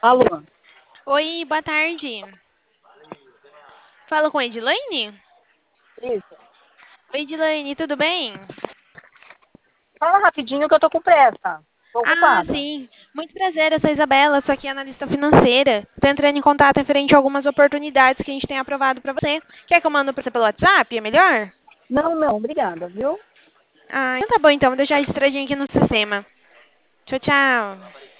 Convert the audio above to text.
Alô? Oi, boa tarde. Falo com a Edilene? Isso. Oi, Edilene, tudo bem? Fala rapidinho que eu tô com pressa. Tô Ah, ocupada. sim. Muito prazer, eu sou a Isabela, sou aqui analista financeira. Estou entrando em contato referente a algumas oportunidades que a gente tem aprovado para você. Quer que eu mando para você pelo WhatsApp? É melhor? Não, não, obrigada, viu? Ah, então tá bom, então. Vou deixar registradinho aqui no sistema. Tchau, tchau.